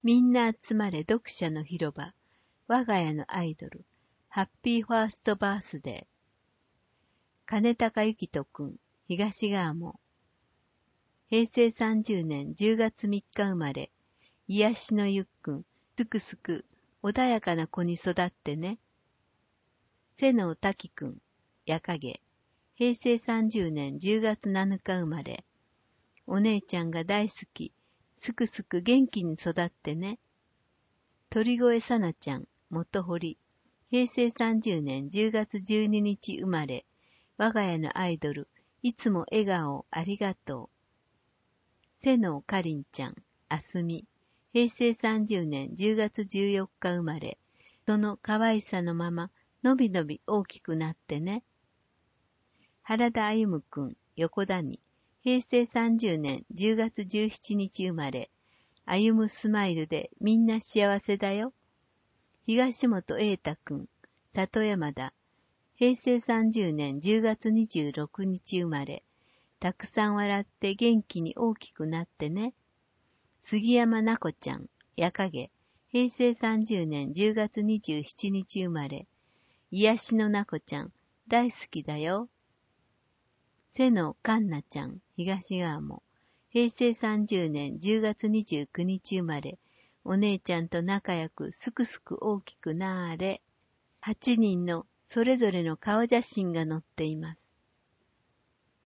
みんな集まれ読者の広場。我が家のアイドル。ハッピーファーストバースデー。金高幸人くん、東川も。平成30年10月3日生まれ。癒しのゆっくん、すくすく、穏やかな子に育ってね。瀬野滝くん、やかげ。平成30年10月7日生まれ。お姉ちゃんが大好き。すくすく元気に育ってね。鳥越さなちゃん、元堀。平成30年10月12日生まれ。我が家のアイドル。いつも笑顔ありがとう。瀬野かりんちゃん、あすみ。平成30年10月14日生まれ。その可愛さのまま、のびのび大きくなってね。原田歩夢くん、横谷。平成30年10月17日生まれ。歩むスマイルでみんな幸せだよ。東本瑛太くん、里山田。平成30年10月26日生まれ。たくさん笑って元気に大きくなってね。杉山なこちゃん、やかげ。平成30年10月27日生まれ。癒しのなこちゃん、大好きだよ。瀬野かんなちゃん、東川も。平成30年10月29日生まれ。お姉ちゃんと仲良くすくすく大きくなーれ。8人のそれぞれの顔写真が載っています。